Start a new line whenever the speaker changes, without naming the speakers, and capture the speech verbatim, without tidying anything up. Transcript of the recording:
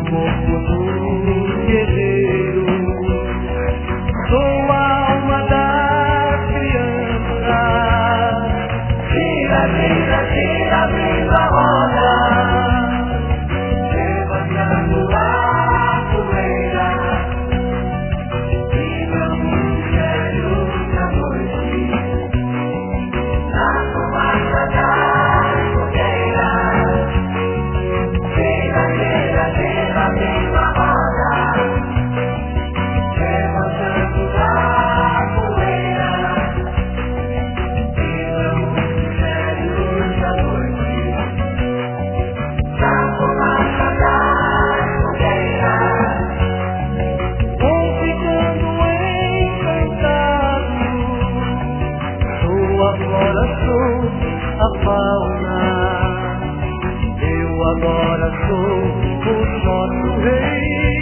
corpo do guerreiro, sou a alma das crianças. Gira, gira, gira, viva a roda, levantando a poeira, e meu mistério da noite, na fumaça das fogueiras. Gira, gira, gira, viva a roda, levantando a poeira, e meu mistério da noite, na fumaça das fogueiras. Vou ficando encantado, sou agora sou a fauna, eu agora sou o nosso rei.